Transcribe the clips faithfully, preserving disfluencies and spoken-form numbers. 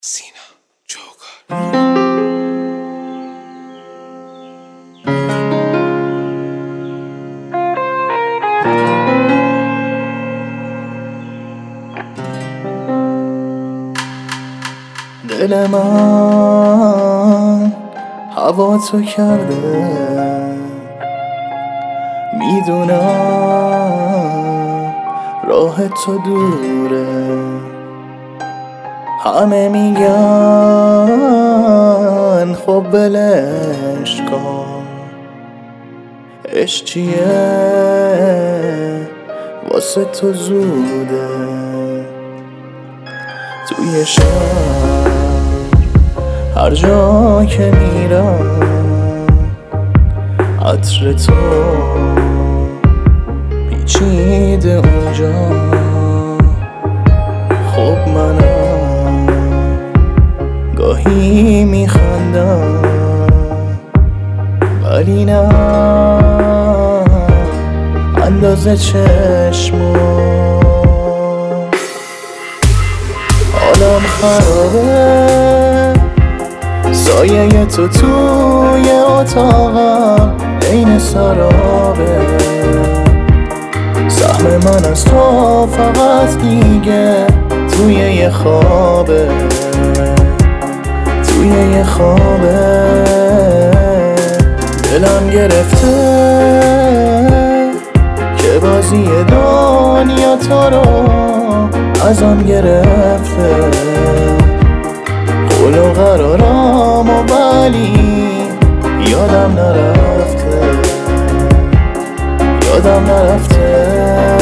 سینا جوکر. دل من هوا تو کرده، میدونم راه تو دوره. همه میگن خب بلش کن، عشق چیه واسه تو زوده. توی شهر هر جا که میرم عطر تو پیچیده اونجا. خب منم گاهی میخندم ولی نه اندازه چشمو. حالم خرابه، سایه تو توی اتاقم عین سرابه. سهم من از تو فقط دیگه توی یه خوابه، توی یه خوابه. دلم گرفته که بازی دنیا تو رو ازم گرفته. قول و قرارم و ولی یادم نرفته، یادم نرفته.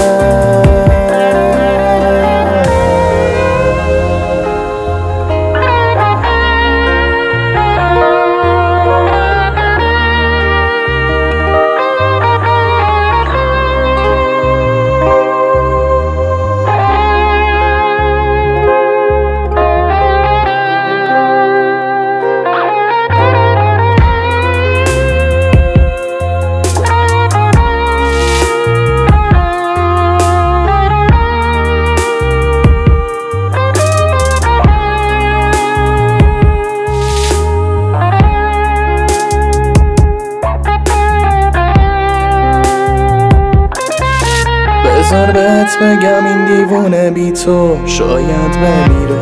بذار بهت بگم این دیوونه بی تو شاید بمیره.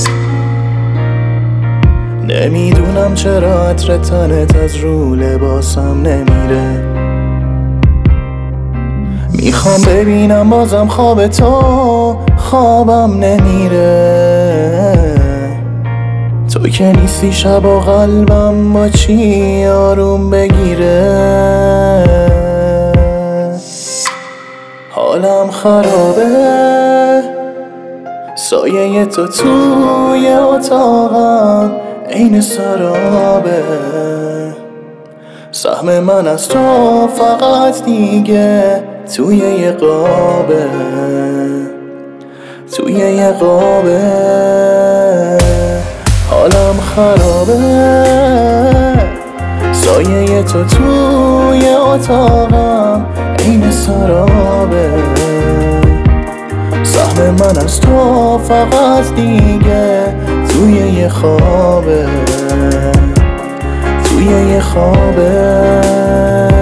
نمیدونم چرا عطر تنت از رو لباسم نمیره. میخوام ببینم بازم خواب تو خوابم نمیره. تو که نیستی شب و قلبم با چی آروم بگیره. حالم خرابه، سایه تو توی اتاقم عین سرابه. سهم من از تو فقط دیگه توی یه قابه، توی یه قابه. حالم خرابه، سایه تو توی اتاقم عین سرابه. سهم من از تو فقط دیگه توی یه خوابه، توی یه خوابه.